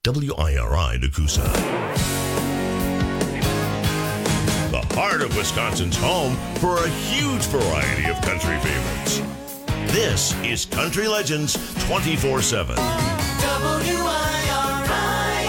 WIRI Nakusa. The heart of Wisconsin's home for a huge variety of country favorites. This is Country Legends 24/7. WIRI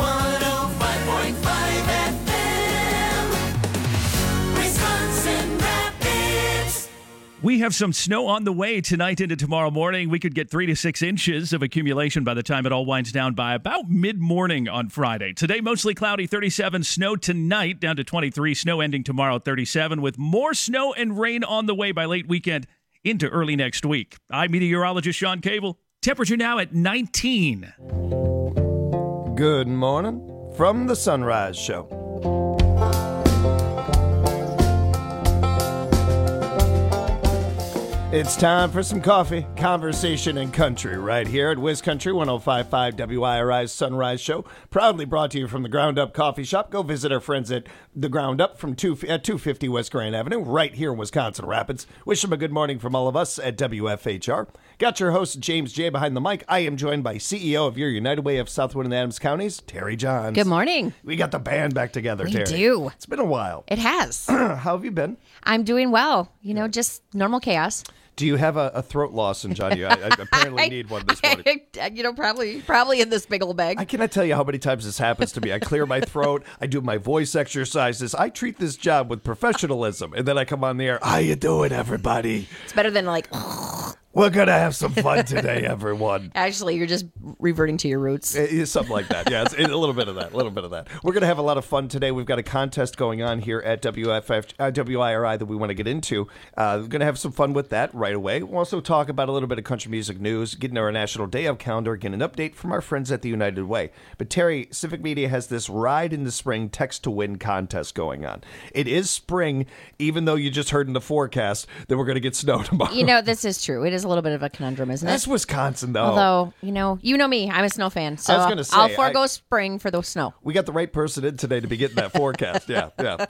105.5 FM, Wisconsin Rapids. We have some snow on the way tonight into tomorrow morning. We could get 3 to 6 inches of accumulation by the time it all winds down by about mid-morning on Friday. Today, mostly cloudy, 37. Snow tonight, down to 23. Snow ending tomorrow, 37, with more snow and rain on the way by late weekend into early next week. I'm meteorologist Sean Cable. Temperature now at 19. Good morning from the Sunrise Show. It's time for some coffee, conversation, and country right here at WisCountry 105.5 WIRI's Sunrise Show. Proudly brought to you from the Ground Up Coffee Shop. Go visit our friends at the Ground Up at 250 West Grand Avenue, right here in Wisconsin Rapids. Wish them a good morning from all of us at WFHR. Got your host, James J. behind the mic. I am joined by CEO of your United Way of Southwood and Adams Counties, Terry Johns. Good morning. We got the band back together, We Terry. do. It's been a while. It has. How have you been? I'm doing well. You know, just normal chaos. Do you have a throat lozenge on you? I apparently need one this morning. You know, probably in this big old bag. I cannot tell you how many times this happens to me. I clear my throat. I do my voice exercises. I treat this job with professionalism. And then I come on the air. How you doing, everybody? It's better than like, We're going to have some fun today, everyone. actually, you're just reverting to your roots. Something like that. Yeah, it's a little bit of that. We're going to have a lot of fun today. We've got a contest going on here at WIRI that we want to get into. We're going to have some fun with that right away. We'll also talk about a little bit of country music news, getting our National Day of calendar, get an update from our friends at the United Way. But Terry, Civic Media has this Ride in the Spring Text to Win contest going on. It is spring, even though you just heard in the forecast that we're going to get snow tomorrow. You know, this is true. It is a little bit of a conundrum, isn't it? That's Wisconsin, though. Although, you know me. I'm a snow fan. So I was gonna say, I'll forego spring for the snow. We got the right person in today to be getting that forecast. Yeah.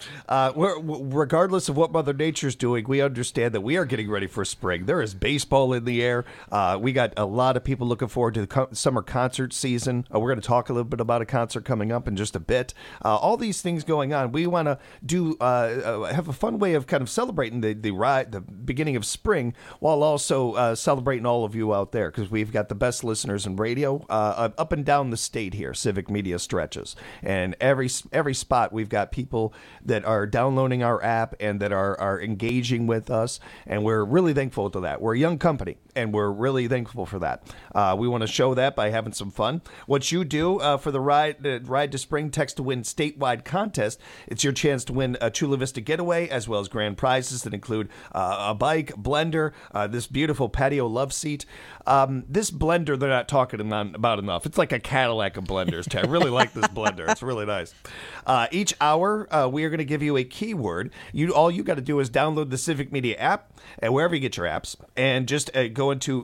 Regardless of what Mother Nature's doing, we understand that we are getting ready for spring. There is baseball in the air. We got a lot of people looking forward to the summer concert season. We're going to talk a little bit about a concert coming up in just a bit. All these things going on. We want to do have a fun way of kind of celebrating the beginning of spring, while also celebrating all of you out there, because we've got the best listeners in radio up and down the state here. Civic Media stretches, and every spot we've got people that are downloading our app and that are engaging with us, and we're really thankful to that. We're a young company, and we're really thankful for that. We want to show that by having some fun. What you do for the Ride to Spring Text to Win statewide contest, it's your chance to win a Chula Vista getaway, as well as grand prizes that include a bike, blender, this beautiful patio love seat. This blender they're not talking about enough. It's like a Cadillac of blenders, Ted. I really like this blender. It's really nice. Each hour, we are going to give you a keyword. All you got to do is download the Civic Media app, and wherever you get your apps, and just go into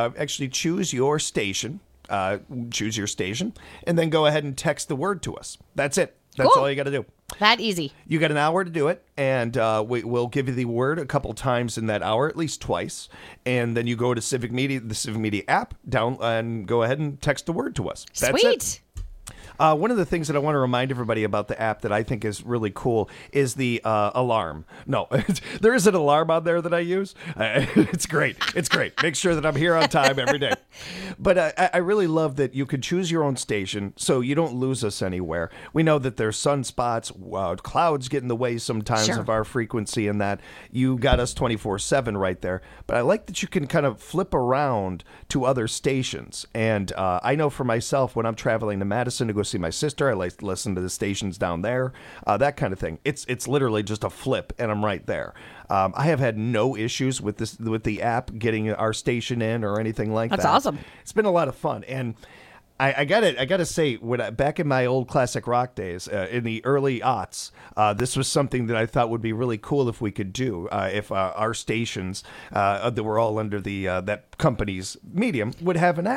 choose your station. Choose your station, and then go ahead and text the word to us. That's it. That's Cool. all you got to do. That easy. You got an hour to do it, and we'll give you the word a couple times in that hour, at least twice. And then you go to Civic Media, the Civic Media app, down and go ahead and text the word to us. That's Sweet. it. One of the things that I want to remind everybody about the app that I think is really cool is the alarm. No, there is an alarm on there that I use. It's great. It's great. Make sure that I'm here on time every day. But I really love that you can choose your own station so you don't lose us anywhere. We know that there's sunspots, clouds get in the way sometimes Sure. of our frequency, and that you got us 24/7 right there. But I like that you can kind of flip around to other stations. And I know for myself, when I'm traveling to Madison to go see my sister, I like to listen to the stations down there, that kind of thing. It's literally just a flip, and I'm right there. I have had no issues with the app getting our station in or anything like that. That's awesome. It's been a lot of fun, and I gotta say, back in my old classic rock days, in the early aughts, this was something that I thought would be really cool if we could do. If our stations that were all under the that company's medium would have an app.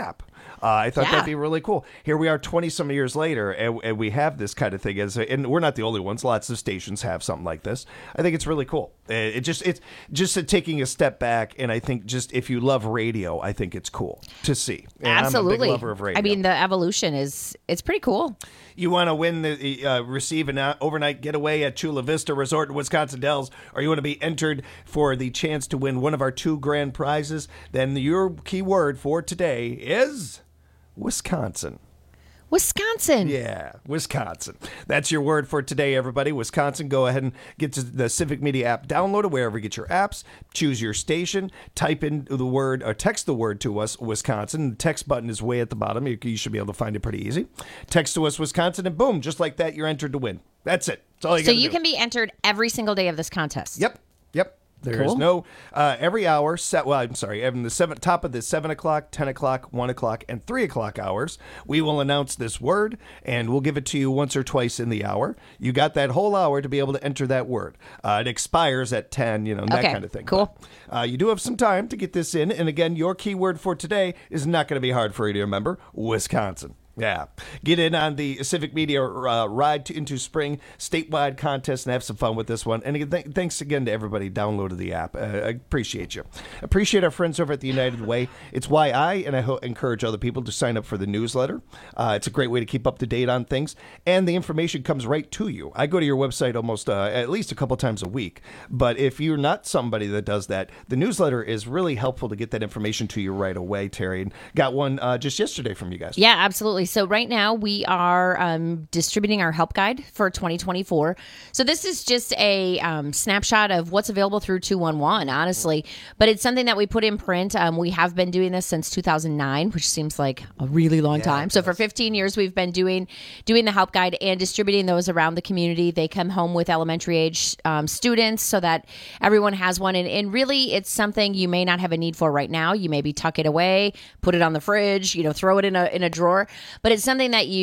I thought Yeah. that'd be really cool. Here we are 20-some years later, and we have this kind of thing. And we're not the only ones. Lots of stations have something like this. I think it's really cool. It's just taking a step back, and I think just if you love radio, I think it's cool to see. And Absolutely. I'm a big lover of radio. I mean, the evolution it's pretty cool. You want to win receive an overnight getaway at Chula Vista Resort in Wisconsin Dells, or you want to be entered for the chance to win one of our 2 grand prizes, then your key word for today is Wisconsin. Wisconsin. Yeah, Wisconsin. That's your word for today, everybody. Wisconsin. Go ahead and get to the Civic Media app. Download it wherever you get your apps. Choose your station. Type in the word or text the word to us, Wisconsin. The text button is way at the bottom. You should be able to find it pretty easy. Text to us, Wisconsin, and boom, just like that, you're entered to win. That's it. That's all you got So to do. you can be entered every single day of this contest. Yep. There is Cool. no every hour set. Well, I'm sorry. In the top of the 7 o'clock, 10 o'clock, 1 o'clock, and 3 o'clock hours, we will announce this word, and we'll give it to you once or twice in the hour. You got that whole hour to be able to enter that word. It expires at 10. That Okay, kind of thing. cool. But, you do have some time to get this in, and again, your keyword for today is not going to be hard for you to remember: Wisconsin. Yeah. Get in on the Civic Media Ride into Spring statewide contest and have some fun with this one. And again, thanks again to everybody who downloaded the app. I appreciate you. Appreciate our friends over at the United Way. It's why I encourage other people to sign up for the newsletter. It's a great way to keep up to date on things, and the information comes right to you. I go to your website almost at least a couple times a week. But if you're not somebody that does that, the newsletter is really helpful to get that information to you right away, Terry. And got one just yesterday from you guys. Yeah, absolutely. So right now we are distributing our help guide for 2024. So this is just a snapshot of what's available through 211, honestly. But it's something that we put in print. We have been doing this since 2009, which seems like a really long time. So for 15 years, we've been doing the help guide and distributing those around the community. They come home with elementary age students so that everyone has one. And really, it's something you may not have a need for right now. You maybe tuck it away, put it on the fridge, throw it in a drawer. But it's something that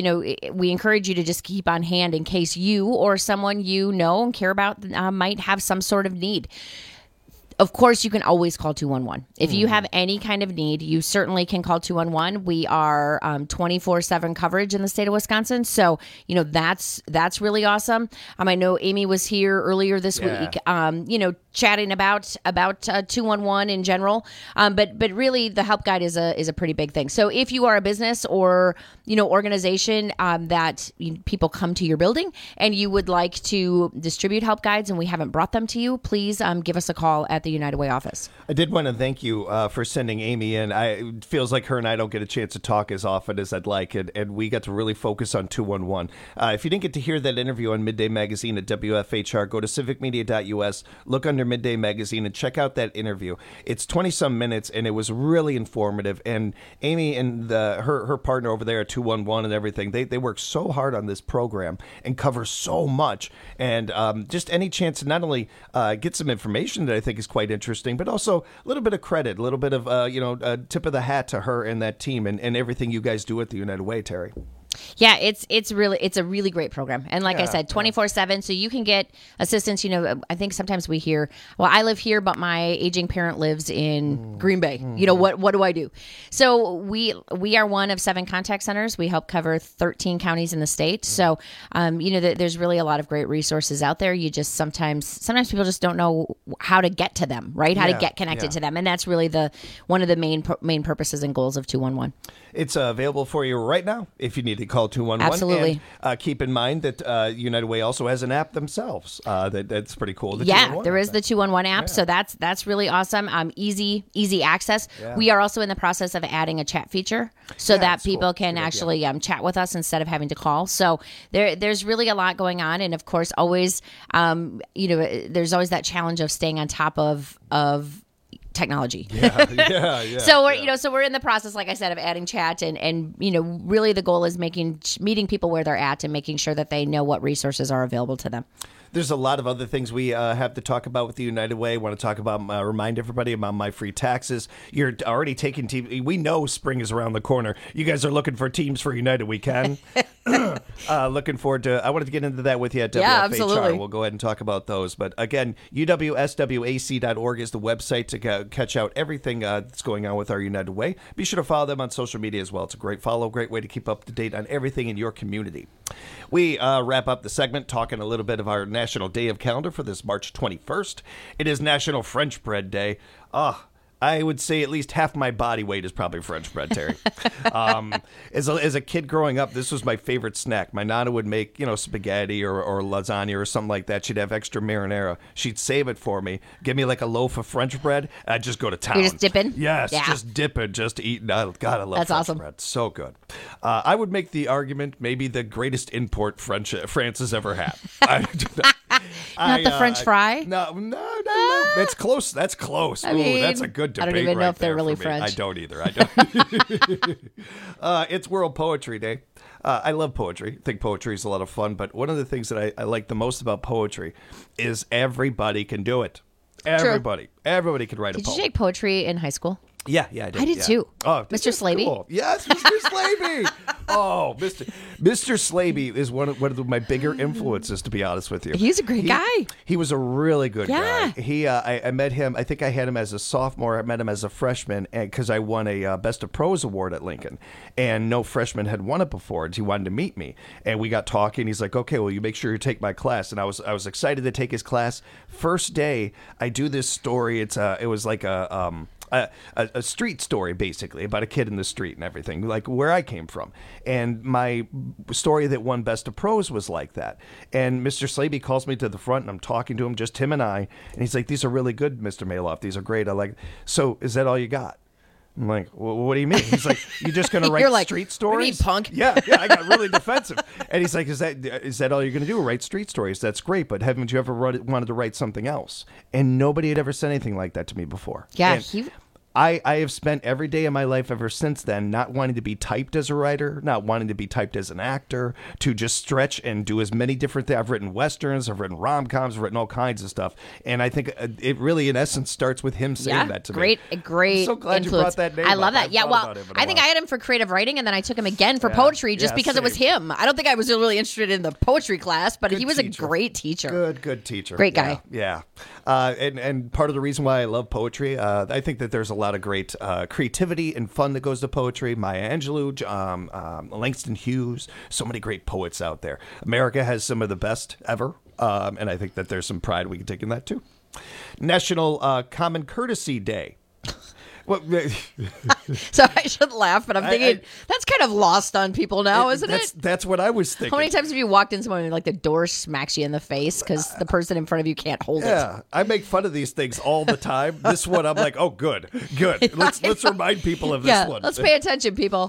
we encourage you to just keep on hand in case you or someone you know and care about might have some sort of need. Of course, you can always call 211. If you have any kind of need, you certainly can call 211. We are 24/7 coverage in the state of Wisconsin. So, that's really awesome. I know Amy was here earlier this week, chatting about 211 in general. But really, the help guide is a pretty big thing. So if you are a business or, organization that people come to your building and you would like to distribute help guides and we haven't brought them to you, please give us a call at the United Way office. I did want to thank you for sending Amy in. It feels like her and I don't get a chance to talk as often as I'd like, and we got to really focus on 211. If you didn't get to hear that interview on Midday Magazine at WFHR, go to civicmedia.us, look under Midday Magazine, and check out that interview. It's 20-some minutes, and it was really informative. And Amy and her partner over there at 211 and everything, they work so hard on this program and cover so much. And just any chance to not only get some information that I think is quite interesting, but also a little bit of credit, a little bit of a tip of the hat to her and that team and everything you guys do at the United Way, Terry. Yeah, it's a really great program. And like I said, 24/7, so you can get assistance. I think sometimes we hear, well, I live here, but my aging parent lives in Green Bay. What do I do? So we are one of 7 contact centers. We help cover 13 counties in the state. So, there's really a lot of great resources out there. You just sometimes people just don't know how to get to them, right? How to get connected to them. And that's really one of the main purposes and goals of 211. It's available for you right now if you need to call 211. Absolutely. And keep in mind that United Way also has an app themselves. That's pretty cool. The Yeah, 211 there is app. the 211 app. So that's really awesome. Easy access. Yeah. We are also in the process of adding a chat feature so that that's cool. people can Good idea. actually chat with us instead of having to call. So there's really a lot going on. And of course, always, there's always that challenge of staying on top of technology. Yeah. So we're in the process, like I said, of adding chat and really the goal is meeting people where they're at and making sure that they know what resources are available to them. There's a lot of other things we have to talk about with the United Way. I want to talk about, remind everybody about My Free Taxes. You're already taking teams. We know spring is around the corner. You guys are looking for teams for United We Can. Looking forward to. I wanted to get into that with you at WFHR. Yeah, absolutely. We'll go ahead and talk about those. But again, uwswac.org is the website to catch out everything that's going on with our United Way. Be sure to follow them on social media as well. It's a great follow, great way to keep up to date on everything in your community. We wrap up the segment talking a little bit of our National Day of Calendar for this March 21st. It is National French Bread Day. I would say at least half my body weight is probably French bread, Terry. As a kid growing up, this was my favorite snack. My nana would make, spaghetti or lasagna or something like that. She'd have extra marinara. She'd save it for me, give me like a loaf of French bread, and I'd just go to town. You're just dipping? Yes, Yeah. just dipping, just eating. God, I love That's French awesome. bread. So good. I would make the argument maybe the greatest import France has ever had. Not the French fry? No. That's close. That's close. I Ooh, mean, that's a good debate. I don't even know right if they're there really for me. French. I don't either. I don't. It's World Poetry Day. I love poetry. I think poetry is a lot of fun. But one of the things that I like the most about poetry is everybody can do it. Everybody can write a Did you poem. take poetry in high school? Yeah, I did. I did yeah. too. Oh, Mr. that's Slaby? cool. Yes, Mr. Slaby. Oh, Mr. Slaby is one of my bigger influences, to be honest with you. He's a great guy. He was a really good Yeah. guy. He, I met him. I think I had him as a sophomore. I met him as a freshman, and because I won a Best of Prose award at Lincoln, and no freshman had won it before. And he wanted to meet me, and we got talking. He's like, "Okay, well, you make sure you take my class." And I was excited to take his class. First day, I do this story. It was like a street story, basically, about a kid in the street and everything, like where I came from. And my story that won Best of Prose was like that. And Mr. Slaby calls me to the front, and I'm talking to him, just him and I. And he's like, "These are really good, Mr. Maloff. These are great. I like. So is that all you got?" I'm like, well, "What do you mean?" He's like, "You're just going to write You're like, street "What do you mean, stories?" punk? Yeah, I got really defensive. And he's like, is that all you're going to do? Write street stories? That's great, but haven't you ever wanted to write something else? And nobody had ever said anything like that to me before. Yeah, And I have spent every day of my life ever since then not wanting to be typed as a writer, not wanting to be typed as an actor, to just stretch and do as many different things. I've written westerns, I've written rom-coms, I've written all kinds of stuff. And I think it really, in essence, starts with him saying that to me. Great I'm so glad influence. you brought that name I love up. that. Yeah, thought well, about him in a I think while. I had him for creative writing, and then I took him again for poetry just Yeah, because it was same. him. I don't think I was really interested in the poetry class, but Good he was teacher. a great teacher. Good teacher. Great guy. Yeah. And part of the reason why I love poetry, I think that there's a lot of great creativity and fun that goes to poetry. Maya Angelou, Langston Hughes, so many great poets out there. America has some of the best ever, and I think that there's some pride we can take in that too. National Common Courtesy Day. Well, So I shouldn't laugh, but I'm thinking that's kind of lost on people now, isn't it? That's what I was thinking. How many times have you walked in someone and like the door smacks you in the face because the person in front of you can't hold it? Yeah, I make fun of these things all the time. This one, I'm like, oh, good. Let's remind people of this Yeah, one. let's pay attention, people.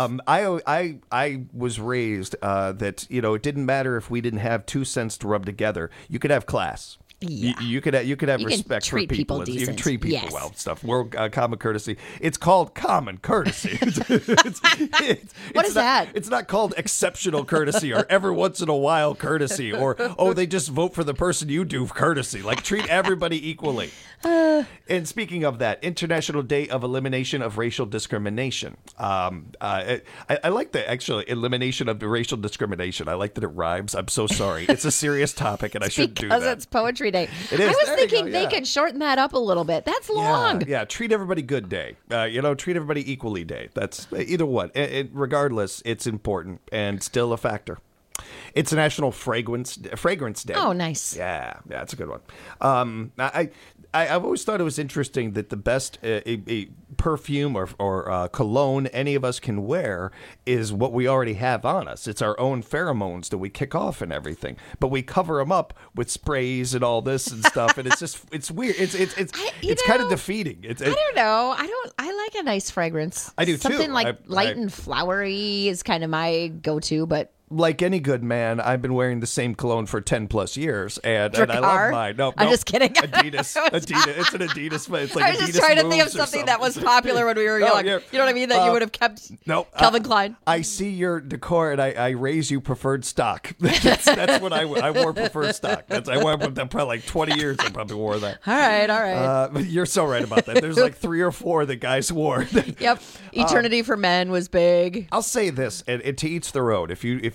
I was raised that it didn't matter if we didn't have 2 cents to rub together. You could have class. Yeah. You could have You can respect for treat people You can decent. treat people Yes. well. Stuff. World common courtesy. It's called common courtesy. What is that? It's not called exceptional courtesy or every once in a while courtesy or they just vote for the person you do courtesy. Like treat everybody equally. And speaking of that, International Day of Elimination of Racial Discrimination. I like the actual elimination of the racial discrimination. I like that it rhymes. I'm so sorry. It's a serious topic, and I shouldn't do Because that. it's Poetry Day. It is. I was There you thinking go, they yeah. could shorten that up a little bit. That's long. Yeah, treat everybody good day. Treat everybody equally day. That's either one. Regardless, it's important and still a factor. It's a National Fragrance Day. Oh, nice. Yeah, it's a good one. I've always thought it was interesting that the best a perfume or cologne any of us can wear is what we already have on us. It's our own pheromones that we kick off and everything, but we cover them up with sprays and all this and stuff, and it's weird. It's kind of defeating. I don't know. I like a nice fragrance. I do, too. Something like I- light and flowery is kind of my go-to, but Like any good man, I've been wearing the same cologne for 10 plus years, and I Drakkar? love mine. No, I'm just kidding. Adidas. It's an Adidas. It's like I was Adidas just trying to think of Moves or something that was something. popular when we were Oh, young. yeah. You know what I mean? That you would have kept No, Calvin Klein. I see your decor, and I raise you preferred stock. That's what I wore preferred stock. I wore that probably like 20 years. I probably wore that. All right. But you're so right about that. There's like 3 or 4 that guys wore. Yep. Eternity for Men was big. I'll say this, and to each their own. If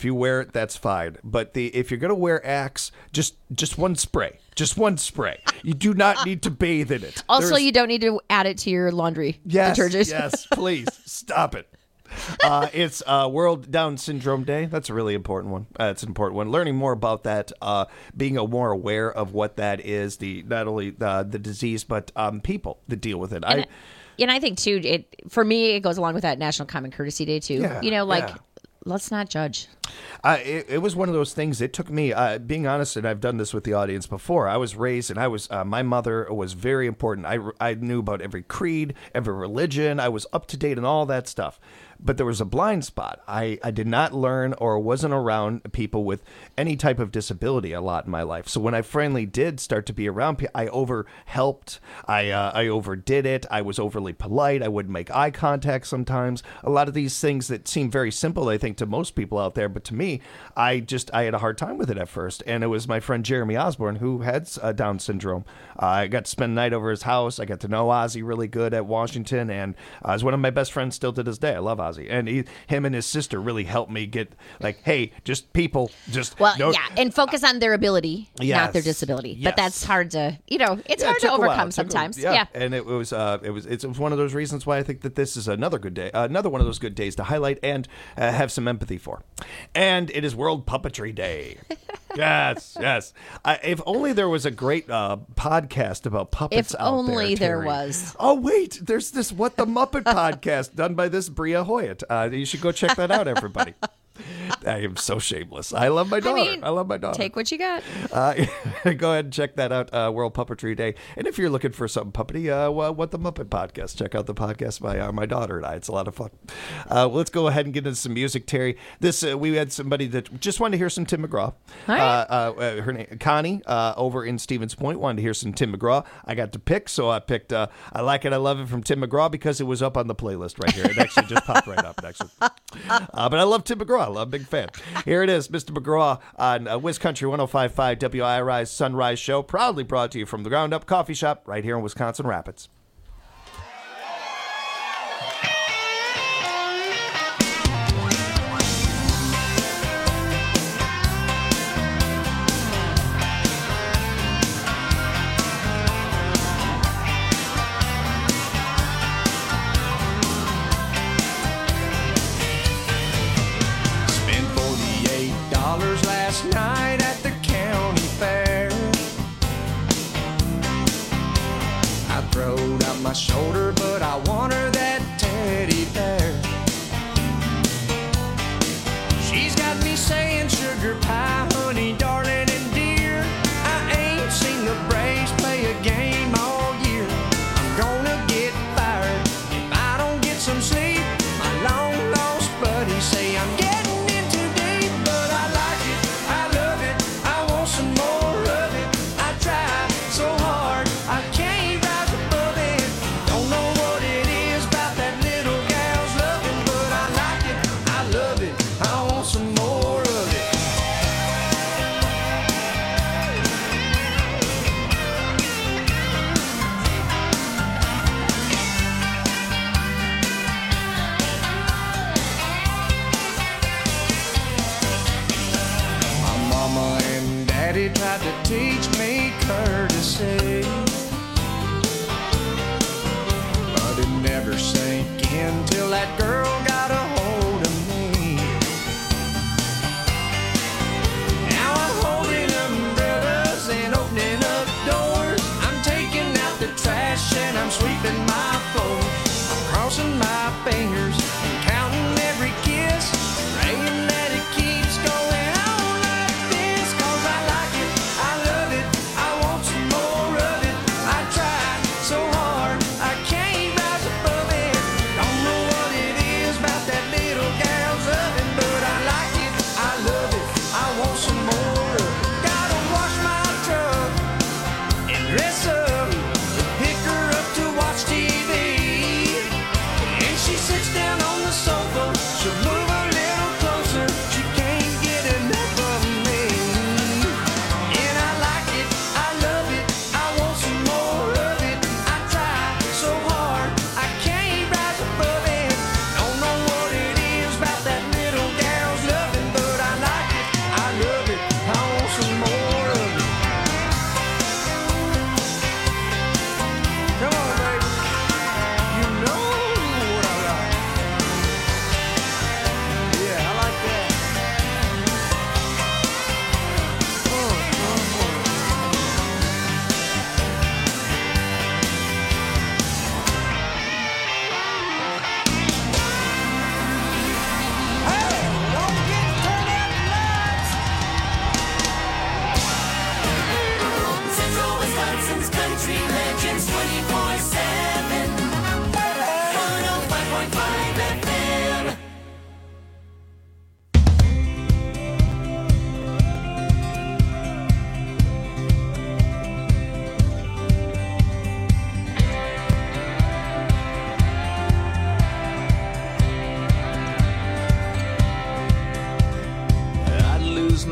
If you wear it, that's fine. But if you're gonna wear Axe, just one spray. Just one spray. You do not need to bathe in it. Also, you don't need to add it to your laundry detergent. Yes, please stop it. It's World Down Syndrome Day. That's a really important one. It's an important one. Learning more about that, being more aware of what that is, not only the disease, but people that deal with it. And I think, too, for me, it goes along with that National Common Courtesy Day, too. Yeah, let's not judge. It was one of those things. It took me, being honest, and I've done this with the audience before. I was raised, and my mother was very important. I knew about every creed, every religion. I was up to date on all that stuff. But there was a blind spot. I did not learn or wasn't around people with any type of disability a lot in my life. So when I finally did start to be around people, I overhelped. I overdid it. I was overly polite. I wouldn't make eye contact sometimes. A lot of these things that seem very simple, I think, to most people out there. But to me, I had a hard time with it at first. And it was my friend Jeremy Osborne who had Down syndrome. I got to spend the night over his house. I got to know Ozzy really good at Washington. And he's one of my best friends still to this day. I love Ozzy. And him and his sister really helped me get hey, just people, and focus on their ability, not their disability. Yes. But that's hard to, it's hard to overcome sometimes. And it was one of those reasons why I think that this is another good day, another one of those good days to highlight and have some empathy for. And it is World Puppetry Day. Yes. If only there was a great podcast about puppets if out there. If only there Terry. was. Oh, wait. There's this What the Muppet podcast done by this Bria Hoyt. You should go check that out, everybody. I am so shameless. I love my daughter. I love my daughter. Take what you got. Go ahead and check that out, World Puppetry Day. And if you're looking for something puppety, What the Muppet Podcast, check out the podcast by my daughter and I. It's a lot of fun. Let's go ahead and get into some music, Terry. We had somebody that just wanted to hear some Tim McGraw. Right. Her name, Connie, over in Stevens Point, wanted to hear some Tim McGraw. I got to pick, so I picked I Like It, I Love It from Tim McGraw because it was up on the playlist right here. It actually just popped right up. But I love Tim McGraw. I'm a big fan. Here it is, Mr. McGraw on Wiz Country 105.5 WIRI's Sunrise Show, proudly brought to you from the Ground Up Coffee Shop right here in Wisconsin Rapids. Last night at the county fair, I throwed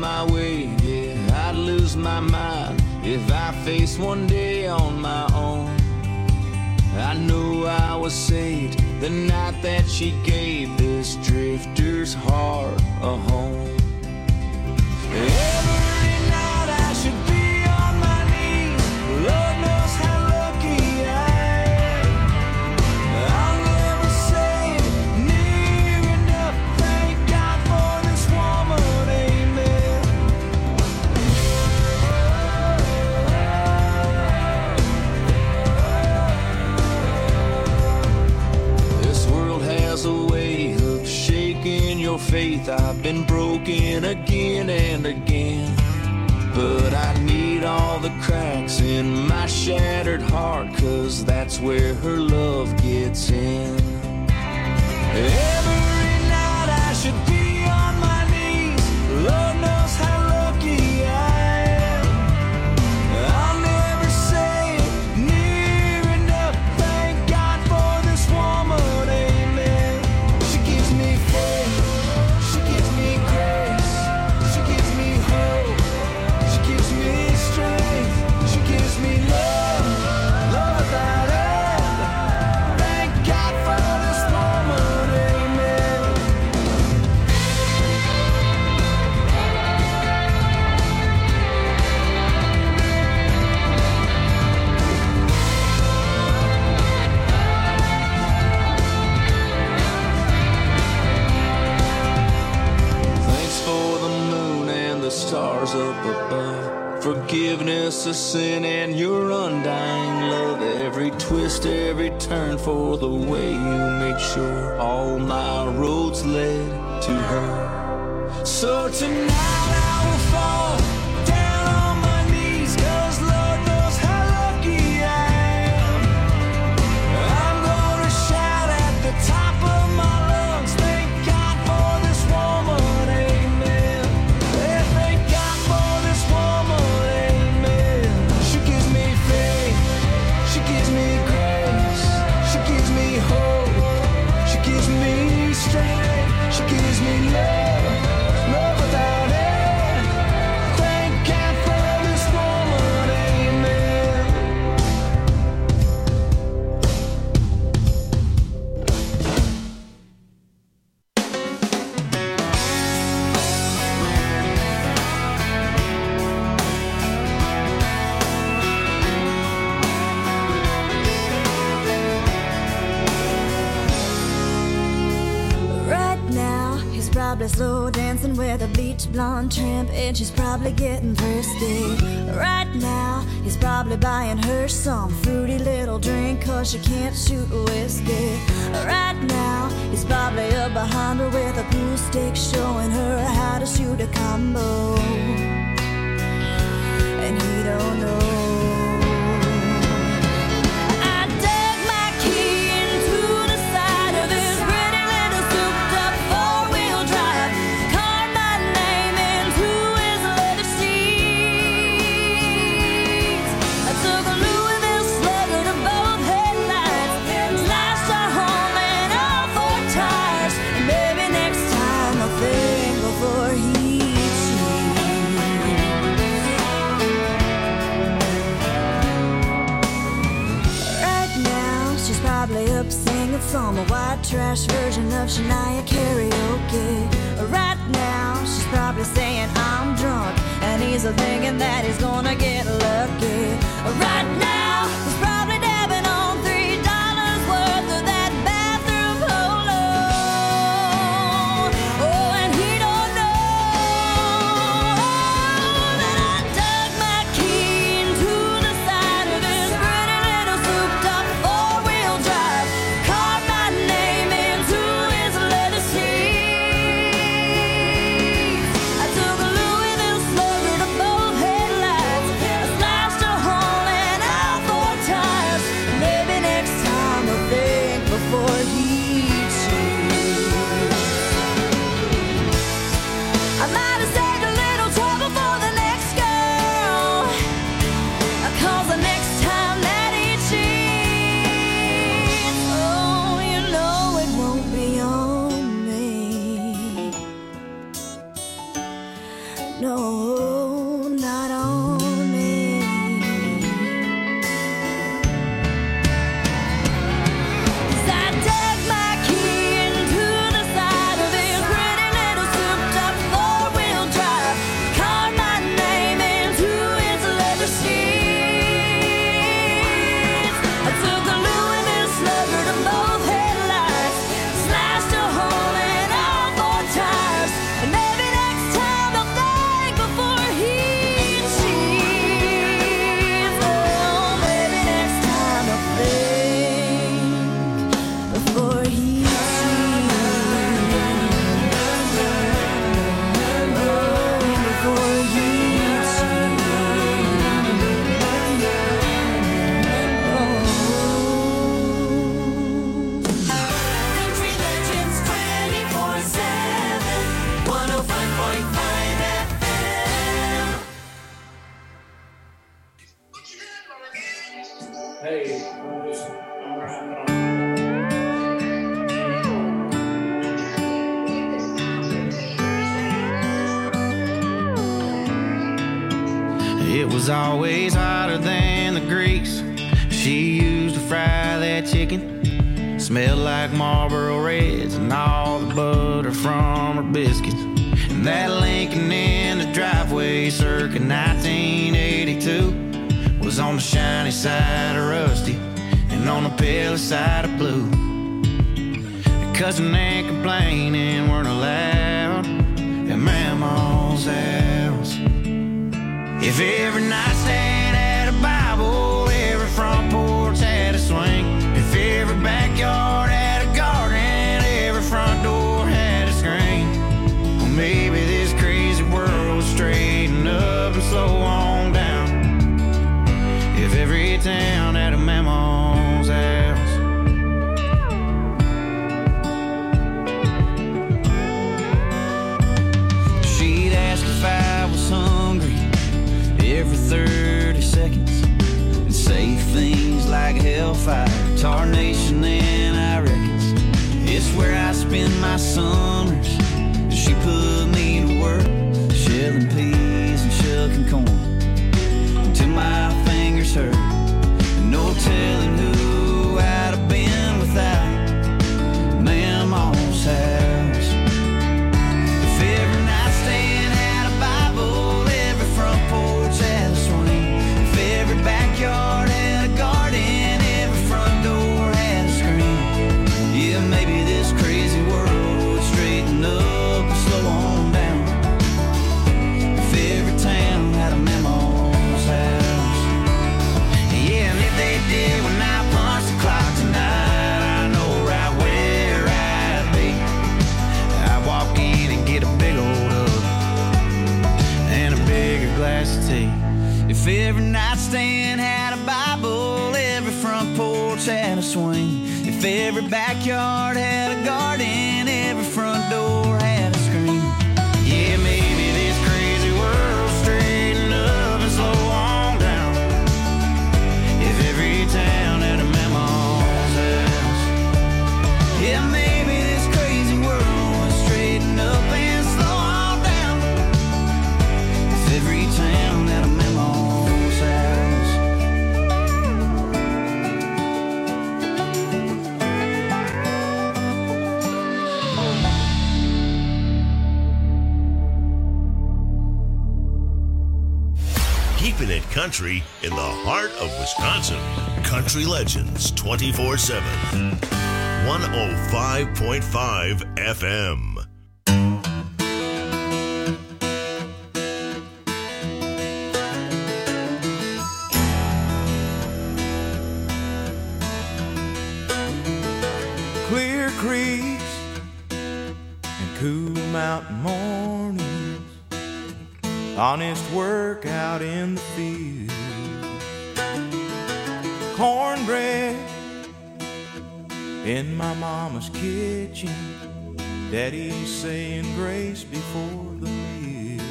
my way, yeah, I'd lose my mind if I faced one day on my own. I knew I was saved the night that she gave this drifter's heart a home. Every night I should be on my knees. Lord knows how lucky I am. I'll never say it near enough. Thank God for this woman, amen. This world has a way of shaking your faith. I've been broken again and again, but I need all the cracks in my shattered heart, 'cause that's where her love gets in. Every night I should be on my knees. Lord knows how lucky I am. I'll never say it near enough. Thank God for this woman, amen. She gives me faith, she gives me grace, she gives me hope, she gives me strength, she gives me love, love without end. Thank God for this woman, amen. Thanks for the moon and the stars up above. Forgiveness of sin and your undying love. Every twist, every turn for the way you made sure all my roads led to her. So tonight I will fall down on my knees, 'cause Lord knows how lucky I am. I'm gonna shout at the top of my lungs, thank God for this woman, amen. Yeah, thank God for this woman, amen. She gives me faith, she gives me grace, she gives me hope, she gives me strength, she gives me love, love without end. Thank God for this woman, amen. Right now, he's probably slow dancing with a bleach blonde tramp, and she's probably getting thirsty. Right now, he's probably buying her some fruity little drink, 'cause she can't shoot whiskey. Right now, he's probably up behind her with a pool stick, showing her how to shoot a combo. And he don't know. I dug my key into the side of this pretty little souped-up four-wheel drive, carved my name into his leather seats. I took a Louisville Slugger to both headlights, slashed our home and all four tires. And maybe next time I'll think before he cheats. Right now, she's probably up singing some white trash version of Shania karaoke. Right now, she's probably saying I'm drunk, and he's thinking that he's gonna get lucky. Right now, he's probably dabbing on $3 worth of that bathroom polo. Oh, and he don't know that I dug my key into the side of this pretty little souped-up four-wheel drive, carved my name into his leather seats. I took a Louisville Slugger to both headlights, I slashed a hole in all four tires. It was always hotter than the grease she used to fry that chicken. Smelled like Marlboro Reds and all the butter from her biscuits. And that Lincoln in the driveway circa 1982 was on the shiny side of rusty and on the pale side of blue. Cussing and complaining weren't allowed at Mama's house. If every nightstand had a Bible, every front porch had a swing. If every backyard had a garden, every front door had a screen. Well, maybe this crazy world would straighten up and slow on down. If every town had a Mama's house. She'd ask if I was hungry every 30 seconds and say things like hellfire, tarnation, and I reckons it's where I spend my summers. She put me to work shelling peas and shucking corn until my fingers hurt, and no telling who I'd have been without Mama's house. If every nightstand had a Bible, every front porch had a swing. If every backyard had a garden, every front door had a screen. Yeah, maybe this crazy world would straighten up and slow on down. If every town had a Mama's house. Yeah, and if they did when I punch the clock tonight, I know right where I'd be. I'd walk in and get a big old hug and a bigger glass of tea. If every nightstand had a Bible, every front porch had a swing. If every backyard had a garden, every front door had a screen. Yeah, maybe this crazy world straighten up and slow on down. If every town had a Mama's house. Yeah, maybe this crazy world would straighten up and slow on down. If every town had a Mama's house. Keeping it country in the heart of Wisconsin. Country Legends 24/7. 105.5 FM. Clear creeks and cool mountain mornings, honest work out in the field, cornbread in my mama's kitchen, daddy saying grace before the meal.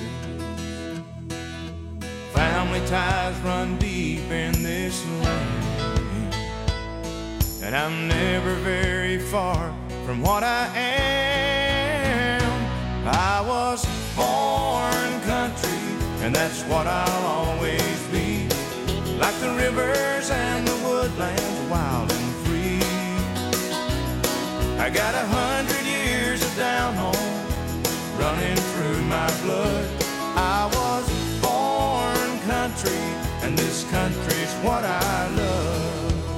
Family ties run deep in this land, and I'm never very far from what I am. I was born country, and that's what I'll always be. Like the rivers and the woodlands, wild and free. I got 100 years of down home running through my blood. I was born country, and this country's what I love.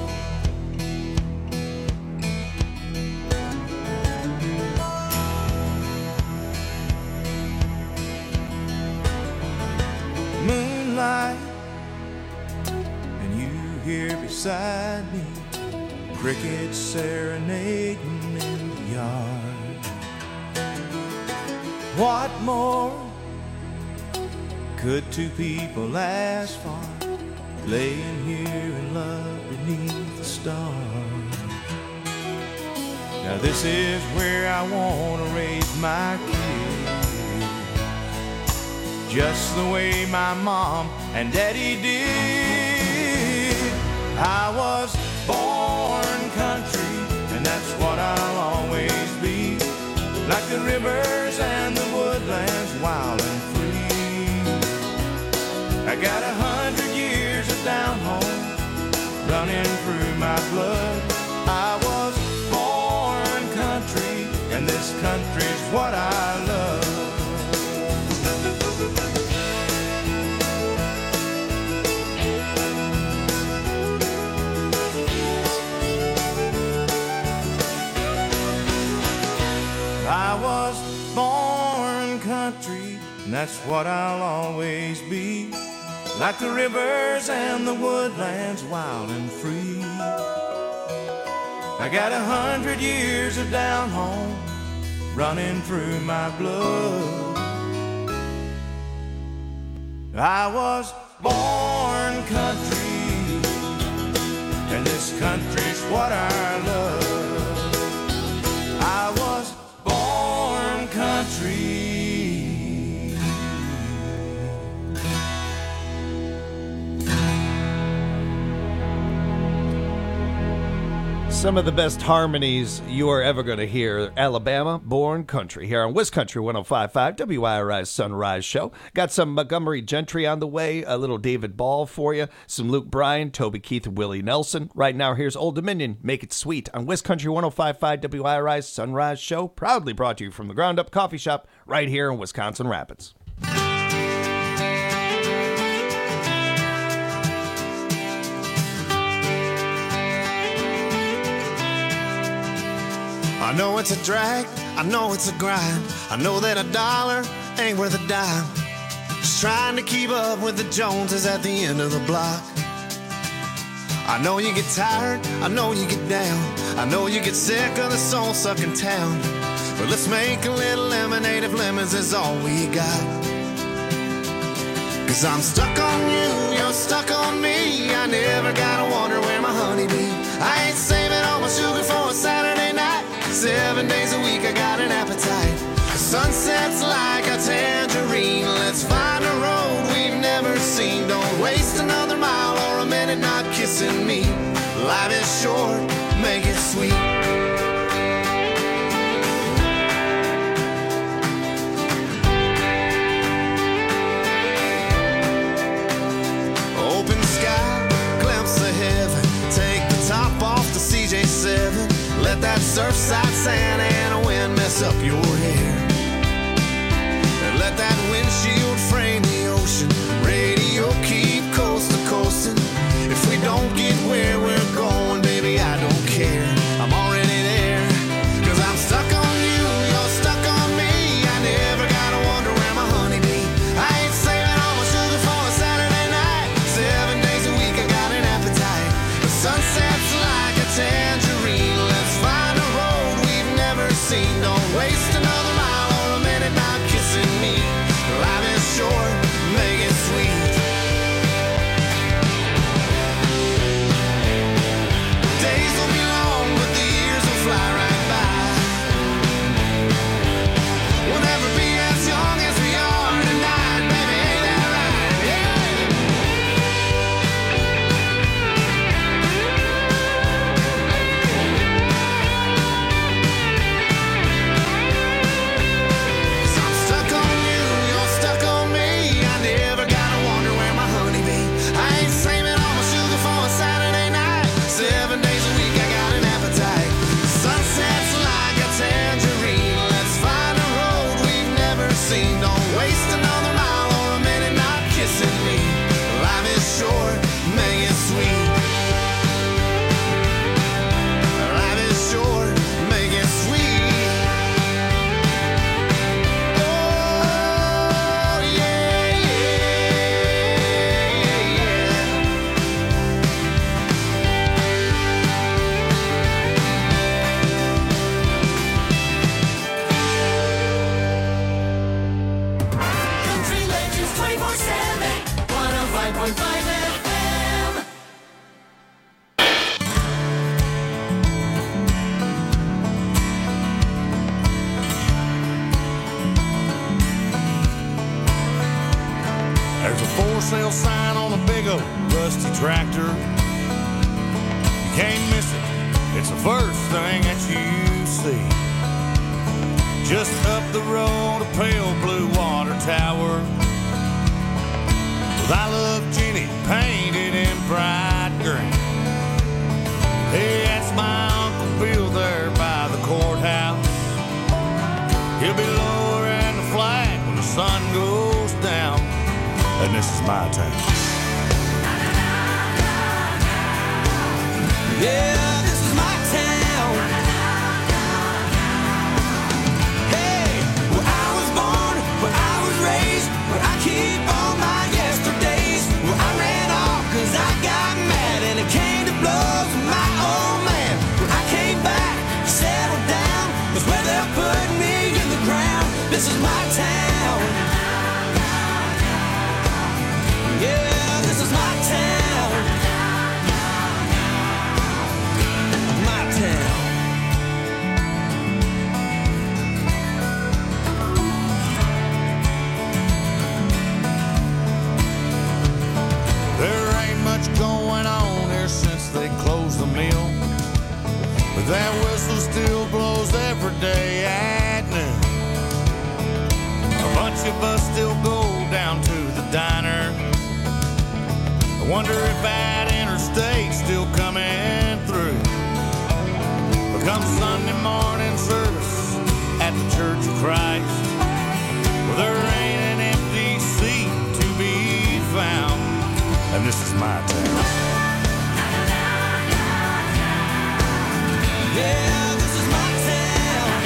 Moonlight, and you here beside me, crickets serenading in the yard. What more could two people ask for, laying here in love beneath the stars? Now this is where I want to raise my kids, just the way my mom and daddy did. I was born country, and that's what I'll always be. Like the rivers and the woodlands, wild and free. I I got 100 years of down home running through my blood. I was born country, and this country's what I love. I was born country, and that's what I'll always be. Like the rivers and the woodlands, wild and free. I got 100 years of down home running through my blood. I was born country, and this country's what I love. I was born country. Some of the best harmonies you are ever going to hear. Alabama, Born Country, here on WisCountry 105.5, WIRI's Sunrise Show. Got some Montgomery Gentry on the way, a little David Ball for you, some Luke Bryan, Toby Keith, and Willie Nelson. Right now, here's Old Dominion, Make It Sweet, on WisCountry 105.5, WIRI's Sunrise Show. Proudly brought to you from the Ground Up Coffee Shop right here in Wisconsin Rapids. I know it's a drag, I know it's a grind. I know that a dollar ain't worth a dime. Just trying to keep up with the Joneses at the end of the block. I know you get tired, I know you get down. I know you get sick of the soul-sucking town. But let's make a little lemonade if lemons is all we got. Cause I'm stuck on you, you're stuck on me. I never gotta wonder where my honey be. I ain't saving all my sugar for a Saturday night. 7 days a week I got an appetite. The sunset's like a tangerine. Let's find a road we've never seen. Don't waste another mile or a minute not kissing me. Life is short, make it sweet. Open sky, glimpse of heaven. Take the top off the CJ7. Let that surfside sand and a wind mess up your hair. And let that windshield frame the ocean. Radio keep coast to coasting. If we don't get where we're going, baby, I don't care. I'm already there. Cause I'm stuck on you, you're stuck on me. I never gotta wonder where my honey be. I ain't saving all my sugar for a Saturday night. 7 days a week I got an appetite. The sunset's like a tangerine. Let's find a road we've never seen. Don't waste another mile or a minute not kissing me. Life is short, make it sweet. Days will be long, but the years will fly right by. We'll never be as young as we are tonight, baby, ain't that right? Yeah. Cause I'm stuck on you, you're stuck on me. I never gotta wonder where my honey be. I ain't saving all my sugar for a Saturday night. 7 days a week I got an appetite. Sunset's like a tangerine. Let's find a road we've never seen. Don't waste another mile or a minute not kissing me. Life is short, make it sweet. Life is short, make it sweet. Oh, yeah, yeah, yeah. Country Legends 24/7, 105.5 FM. There's a for sale sign on a big old rusty tractor. You can't miss it, it's the first thing that you see. Just up the road, a pale blue water tower. 'cause I love Jenny painted in bright green. Hey, that's my Uncle Bill there by the courthouse. He'll be lowering the flag when the sun goes down. And this is my town. Yeah, this is my town. Hey, where I was born, where I was raised, where I keep all my yesterdays, where I ran off 'cause I got mad and it came to blows with my old man. Where I came back, settled down, was where they're putting me in the ground. This is my town. Yeah, this is my town. My town. There ain't much going on here since they closed the mill, but that whistle still blows every day at noon. A bunch of us still go down to the diner. I wonder if that interstate's still coming through. But come Sunday morning service at the Church of Christ, well, there ain't an empty seat to be found. And this is my town. Yeah, this is my town.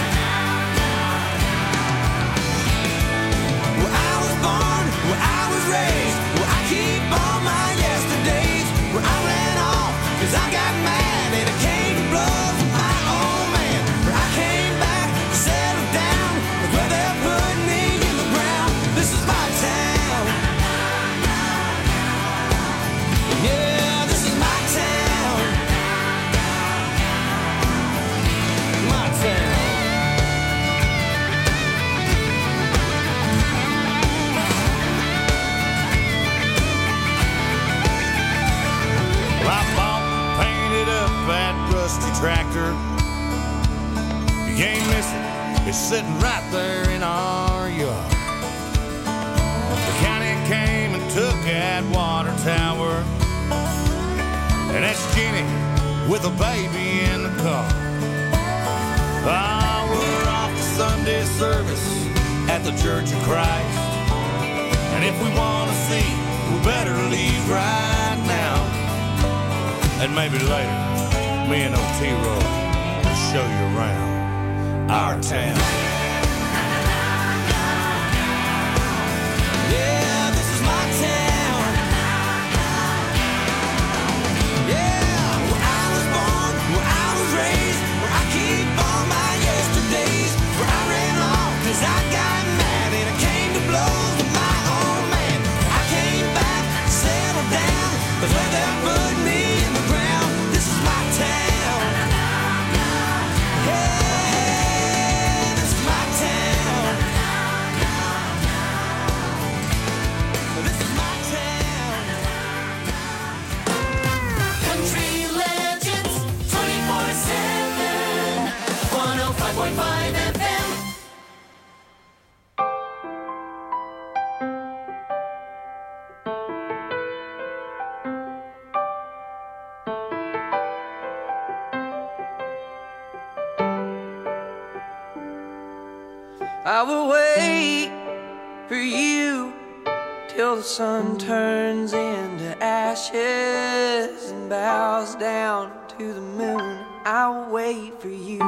Where I was born, where I was raised, where I keep all my yesterdays, where I ran off 'cause I got mad and it came to blows with my old man. Where I came back, settled down, where they're putting me in the ground. This is my town. Yeah, this is my town. My town. Well, I bought and painted up that rusty tractor. You can't miss it. It's sitting right there in our yard. The county came and took that water tower, and that's Jenny with a baby in the car. Ah, we're off to Sunday service at the Church of Christ, and if we want to see, we better leave right now. And maybe later, me and Otero will show you around our town. Yeah, this is my town. Yeah, where I was born, where I was raised, where I keep all my yesterdays, where I ran off 'cause I got mad and it came to blows with my old man. I came back, settled down, 'cause where they're putting me in the ground. This is my town. Yeah, this is my town. This is my town. Country Legends 24/7 105.5 FM. I will wait for you till the sun turns into ashes and bows down to the moon. I will wait for you.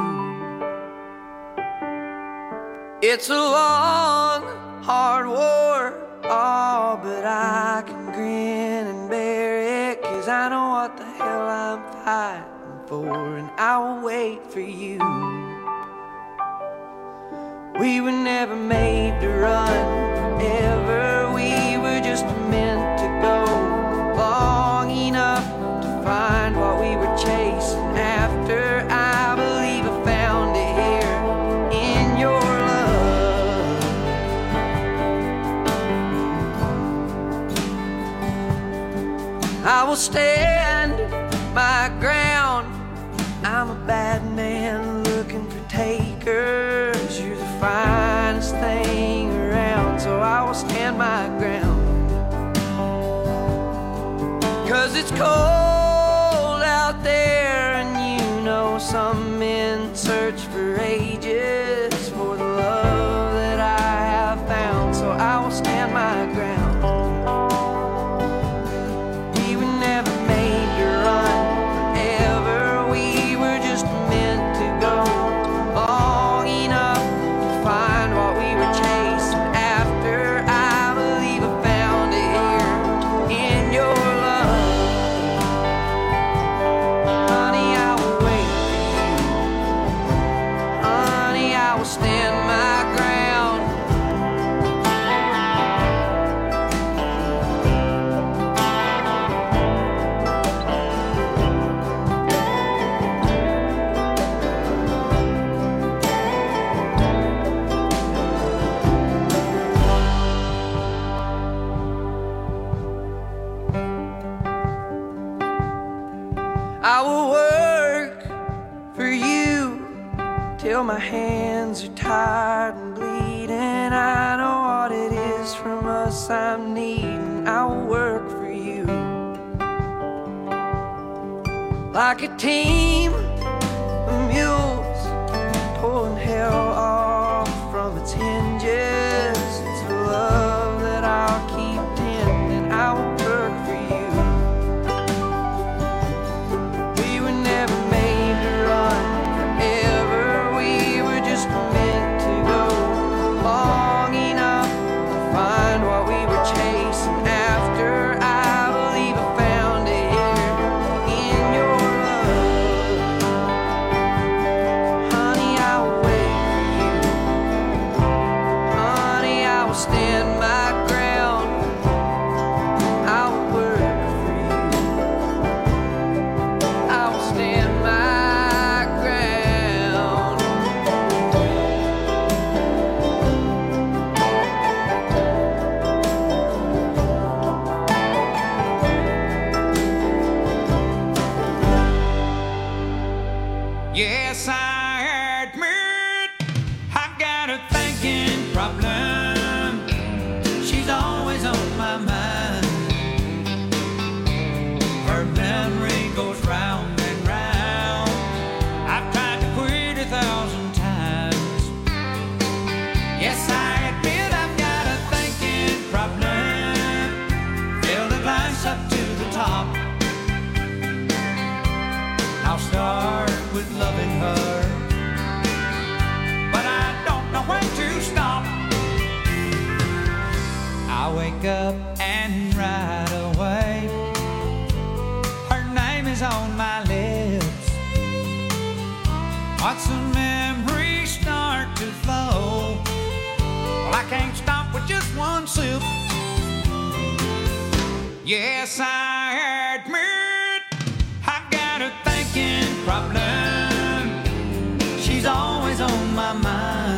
It's a long, hard war, oh, but I can grin and bear it, 'cause I know what the hell I'm fighting for, and I will wait for you. We were never made to run forever. We were just meant to go long enough to find what we were chasing after. I believe I found it here in your love. I will stand my ground. I'm a bad man looking for takers. You're the finest thing around, so I will stand my ground. cold out there, and you know some men search for ages for the love that I have found. So I will stand my ground. We were never made to run forever. We were just meant to go long enough to find what we were chasing after. I believe I found it here in your love. Honey, I will wait for you. Honey, I will stand my ground. I will work for you till my hands are tired and bleeding. I know what it is from us I'm needing. I will work for you like a team of mules pulling hell off from its hinges. It's the love that I'll keep tending. I will work for you. We were never made to run forever. We were just meant to go long enough to find what we were chasing after. I believe I found it here in your love. Honey, I will wait for you. Honey, I will stand my ground. I will work for you. I will stand my ground. Yes, I admit I've got a thinking problem. She's always on my mind. Her memory goes round and round. I've tried to quit 1,000 times. Yes, I admit I've got a thinking problem. Fill the glass up to the top. I'll start with loving her, but I don't know when to stop. I wake up and right away her name is on my lips. Watch the memories start to flow. Well, I can't stop with just one sip. Yes, I admit I've got a thinking problem. She's always on my mind.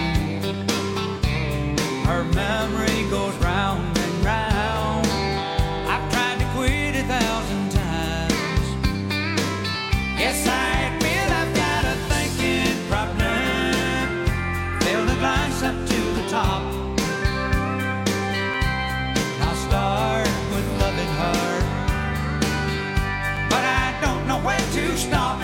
Her memory goes round and round. I've tried to quit 1,000 times. Yes, I admit I've got a thinking problem. Fill the glass up to the top. I'll start with loving her, but I don't know when to stop.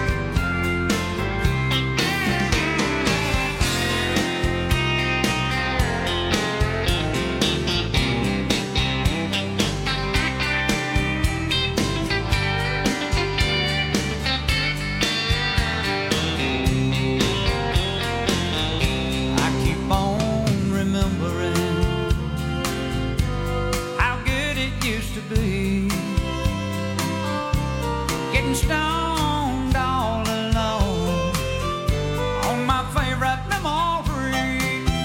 I keep on remembering how good it used to be. Getting stoned all alone on my favorite memory.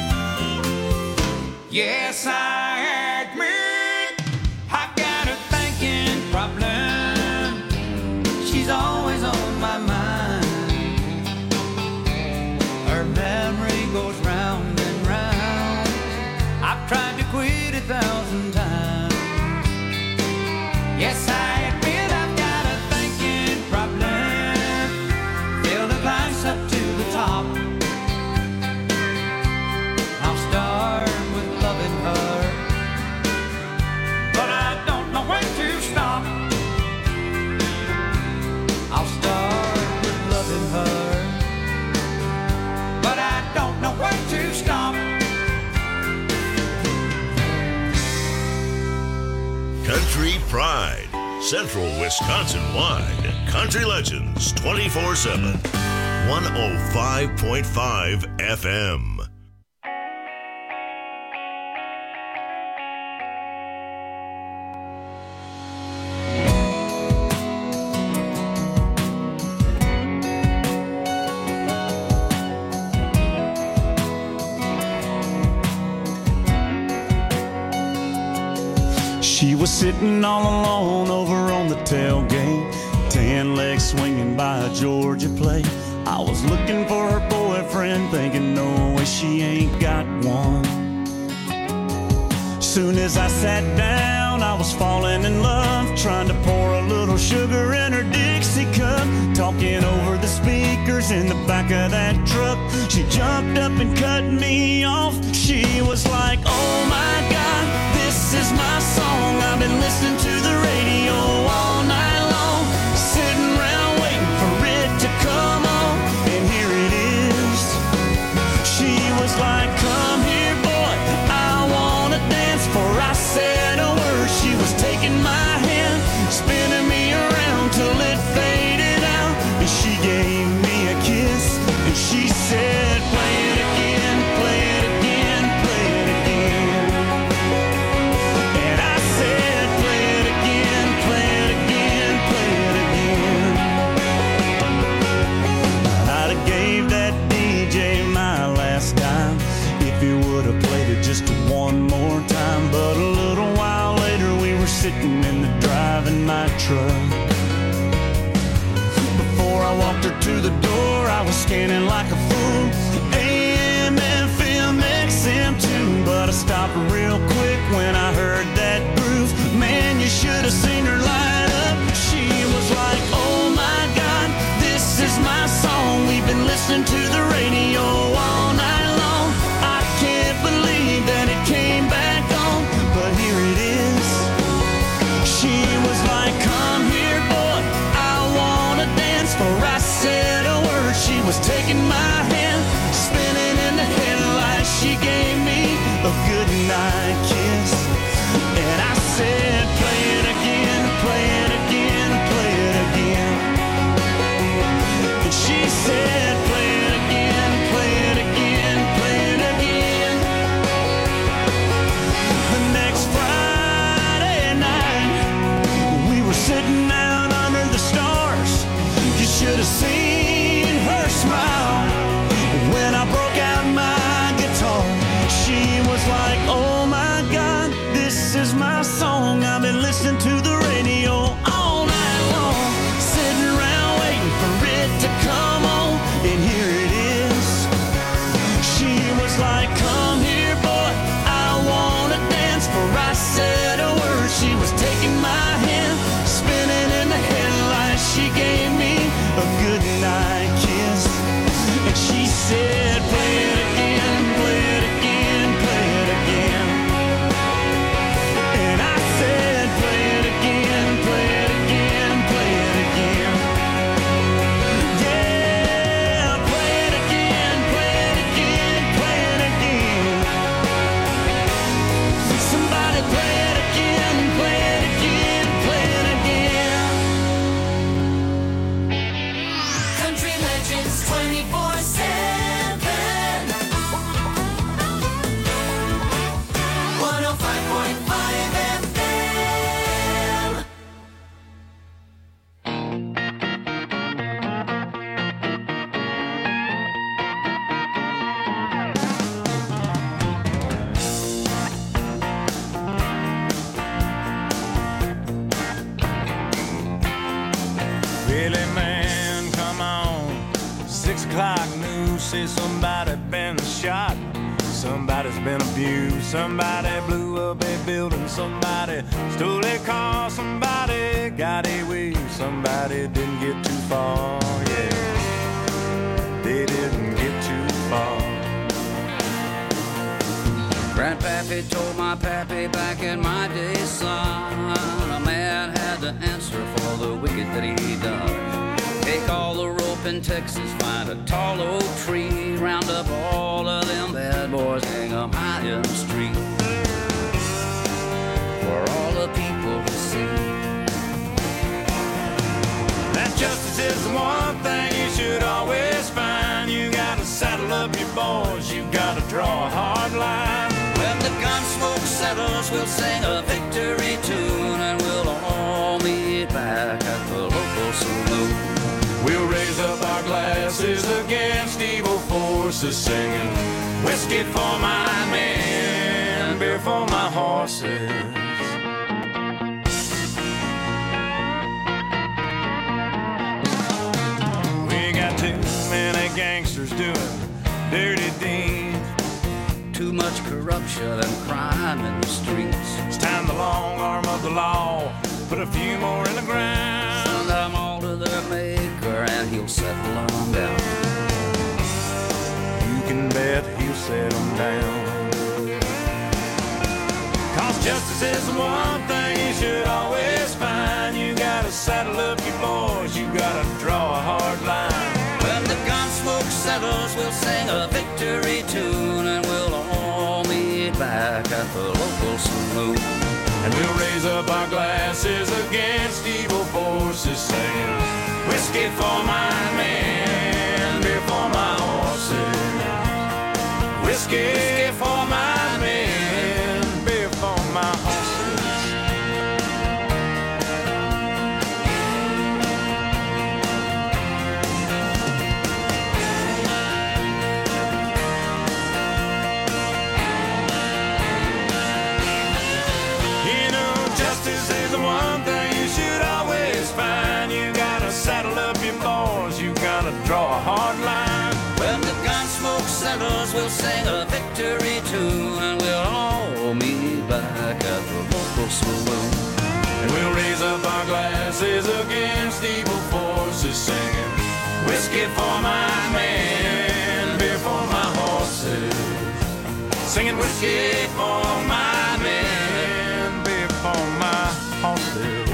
Yes, I admit I've got a thinking problem. She's always on my mind. Her memory goes round and round. I've tried to quit 1,000 times. Yes, I admit I've got a thinking problem. Fill the glass up to the top. I'll start with loving her, Central Wisconsin-wide. Country Legends 24/7. 105.5 FM. She was sitting all alone over on the tailgate, tan legs swinging by a Georgia plate. I was looking for her boyfriend, thinking no way she ain't got one. Soon as I sat down, I was falling in love, trying to pour a little sugar in her Dixie cup, talking over the speakers in the back of that truck. She jumped up and cut me off. She was like, oh my God, this is my song. I've been listening to the radio all night long, sitting around waiting for it to come on, and here it is. She was like, come here boy, I wanna dance. Before I said a word, she was taking my hand, spinning me around till it faded out, and she gave me a kiss, and she said, play it again, play it again, play it again. And I said, play it again, play it again, play it again. I'd have gave that DJ my last dime if he would have played it just one more time. But a little while later we were sitting in the driving my truck. Before I walked her to the door, I was scanning like a fool, AM, FM, XM too. But I stopped real quick when I heard that groove. Man, you should have seen her light up. She was like, oh my God, this is my song. We've been listening to the radio all night long. I can't believe that it came back on, but here it is. She was like, come here boy, I wanna dance. For I said a word, she was taking my hand, spinning in the headlights. She gave me a good night kiss, and I said, play it again, play it again, play it again. And she said, play it again, play it again, play it again. The next Friday night, we were sitting out under the stars. You should have seen her smile when I broke out my guitar. She was like, oh my God, this is my song. I've been listening to the radio all night long, sitting around waiting for it to come on, and here it is. She was like, come here boy, I wanna dance. For I said a word, she was taking my hand, spinning in the headlights. She gave me a good night kiss, and she said, play it again, play it again, play it again. And I said, play it again, play it again, play it again. Yeah, play it again, play it again, play it again. Somebody play it again, play it again, play it again. Country Legends 24/7. 105.5 FM. Really, man, come on. 6 o'clock news says somebody been shot. Somebody's been abused. Somebody blew up a building. Somebody stole a car. Somebody got away. Somebody didn't get too far. Yeah, they didn't get too far. Grandpappy told my pappy back in my day, son, a man had to answer for the wicked that he done. Take all the rope in Texas, find a tall oak tree, round up all of them bad boys, hang them high in the street for all the people to see. settles, we'll sing a victory tune, and we'll all meet back at the local saloon. We'll raise up our glasses against evil forces, singing whiskey for my men, beer for my horses. We got too many gangsters doing dirty deeds, too much corruption and crime in the streets. It's time the long arm of the law put a few more in the ground. Send them all to their maker and he'll settle them down. You can bet he'll settle them down. 'Cause justice is the one thing you should always find. You gotta saddle up your boys, you gotta draw a hard line. When the gun smoke settles, we'll sing a victory tune, and we'll all meet back at the local saloon. And we'll raise up our glasses against evil forces, saying whiskey for my men, beer for my horses. Whiskey for my men, beer for my horses. You know, justice is the one thing you should always find. You gotta saddle up your boys, you gotta draw a hard line. When the gun smoke settles, we'll sing a victory tune, and we'll all meet back at the local saloon. And we'll raise up our glasses against evil forces, singing whiskey for my men, beer for my horses. Singing whiskey for my men, beer for my horses.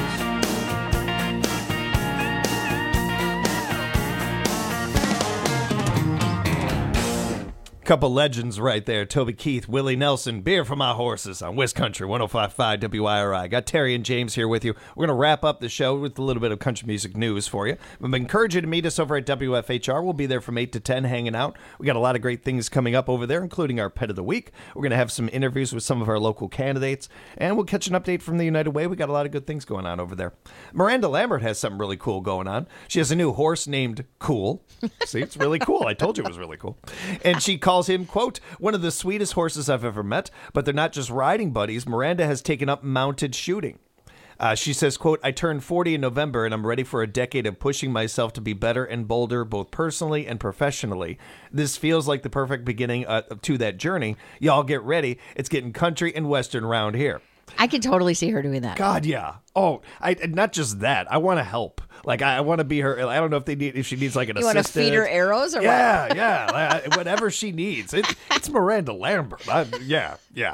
Couple legends right there. Toby Keith, Willie Nelson, beer for my horses on West Country 105.5 WIRI. Got Terry and James here with you. We're going to wrap up the show with a little bit of country music news for you. I'm encouraging you to meet us over at WFHR. We'll be there from 8 to 10 hanging out. We got a lot of great things coming up over there, including our Pet of the Week. We're going to have some interviews with some of our local candidates, and we'll catch an update from the United Way. We got a lot of good things going on over there. Miranda Lambert has something really cool going on. She has a new horse named Cool. See, it's really cool. I told you it was really cool. And she calls him, quote, one of the sweetest horses I've ever met, but they're not just riding buddies. Miranda has taken up mounted shooting. She says, quote, I turned 40 in November, and I'm ready for a decade of pushing myself to be better and bolder, both personally and professionally. This feels like the perfect beginning to that journey. Y'all get ready. It's getting country and western round here. I can totally see her doing that. God, yeah. Oh, not just that. I want to help. Like, I want to be her. I don't know if she needs like an assistant. You want to feed her arrows or what? Yeah. Whatever she needs. It's Miranda Lambert. Yeah.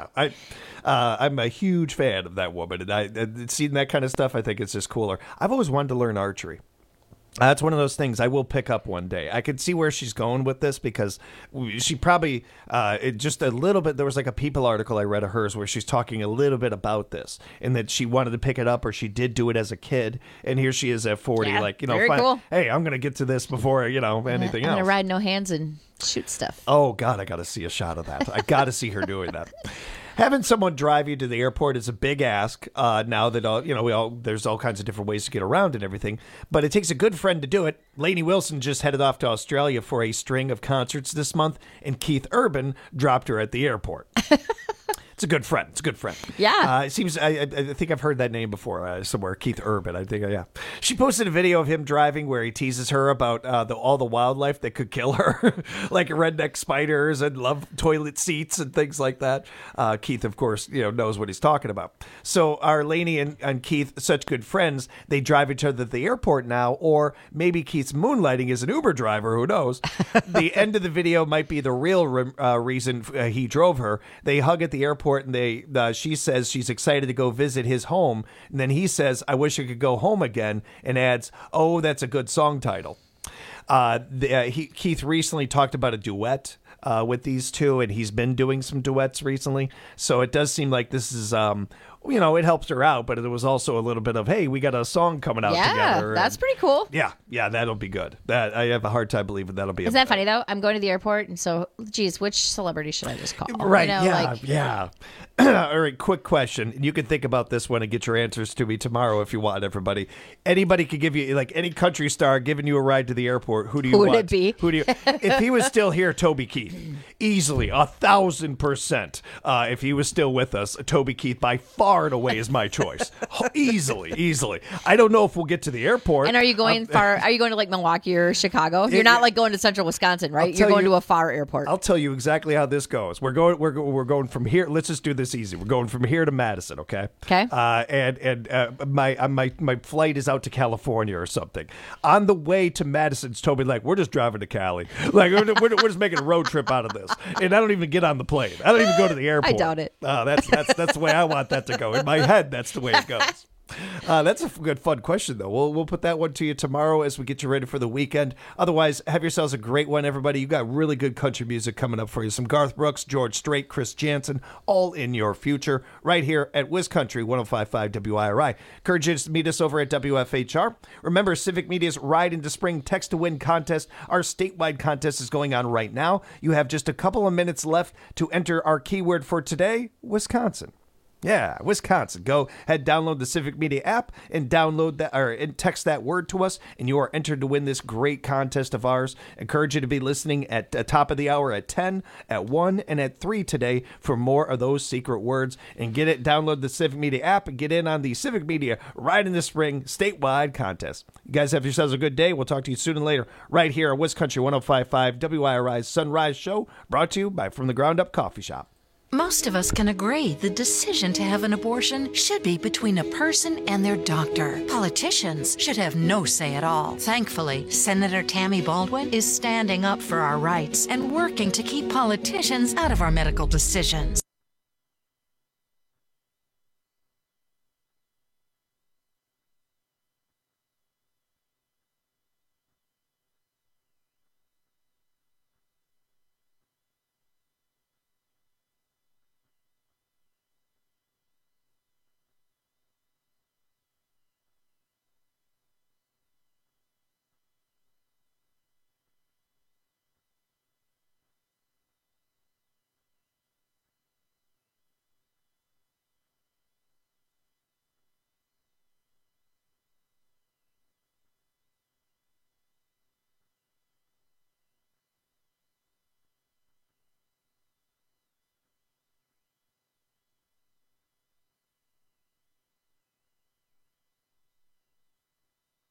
I'm a huge fan of that woman, and seeing that kind of stuff, I think it's just cooler. I've always wanted to learn archery. That's one of those things I will pick up one day. I could see where she's going with this because she probably, just a little bit, there was like a People article I read of hers where she's talking a little bit about this and that she wanted to pick it up or she did do it as a kid. And here she is at 40, very cool. Hey, I'm going to get to this before, anything else. I'm going to ride no hands and shoot stuff. Oh, God, I got to see a shot of that. I got to see her doing that. Having someone drive you to the airport is a big ask now that, there's all kinds of different ways to get around and everything. But it takes a good friend to do it. Lainey Wilson just headed off to Australia for a string of concerts this month, and Keith Urban dropped her at the airport. It's a good friend. Yeah. It seems, I think I've heard that name before somewhere, Keith Urban. I think, yeah. She posted a video of him driving where he teases her about all the wildlife that could kill her, like redneck spiders and love toilet seats and things like that. Keith, of course, knows what he's talking about. So are Lainey and Keith such good friends, they drive each other to the airport now, or maybe Keith's moonlighting as an Uber driver, who knows? The end of the video might be the real reason he drove her. They hug at the airport, and she says she's excited to go visit his home, and then he says, I wish I could go home again, and adds, oh, that's a good song title. Keith recently talked about a duet with these two, and he's been doing some duets recently, so it does seem like this is you know, it helps her out, but it was also a little bit of, hey, we got a song coming out together. That's pretty cool. Yeah, that'll be good. That I have a hard time believing that'll be. Isn't that funny though? I'm going to the airport, and so, geez, which celebrity should I just call? Right? You know, yeah. All right. Quick question. You can think about this one and get your answers to me tomorrow if you want. Everybody, anybody could give you, like, any country star giving you a ride to the airport. Who do you want? Who would it be? Who do you? If he was still here, Toby Keith, easily 1,000%. If he was still with us, Toby Keith by far and away is my choice. Easily. I don't know if we'll get to the airport. And are you going far? Are you going to like Milwaukee or Chicago? You're not like going to central Wisconsin, right? You're going to a far airport. I'll tell you exactly how this goes. We're going from here. Let's just do this easy. We're going from here to Madison, okay? Okay. My flight is out to California or something. On the way to Madison's Toby, like, we're just driving to Cali. Like, we're just making a road trip out of this. And I don't even get on the plane. I don't even go to the airport. I doubt it. That's the way I want that to go. In my head, that's the way it goes. That's a good, fun question, though. We'll put that one to you tomorrow as we get you ready for the weekend. Otherwise, have yourselves a great one, everybody. You got really good country music coming up for you. Some Garth Brooks, George Strait, Chris Jansen, all in your future, right here at WisCountry 105.5 WIRI. Encourage you to meet us over at WFHR. Remember, Civic Media's Ride into Spring Text to Win contest. Our statewide contest is going on right now. You have just a couple of minutes left to enter our keyword for today, Wisconsin. Yeah, Wisconsin. Go ahead, download the Civic Media app and download that, or and text that word to us, and you are entered to win this great contest of ours. Encourage you to be listening at the top of the hour at 10, at 1, and at 3 today for more of those secret words. And get it, download the Civic Media app and get in on the Civic Media Ride in the Spring statewide contest. You guys have yourselves a good day. We'll talk to you soon and later right here at WisCountry 105.5 WIRI's Sunrise Show, brought to you by From the Ground Up Coffee Shop. Most of us can agree the decision to have an abortion should be between a person and their doctor. Politicians should have no say at all. Thankfully, Senator Tammy Baldwin is standing up for our rights and working to keep politicians out of our medical decisions.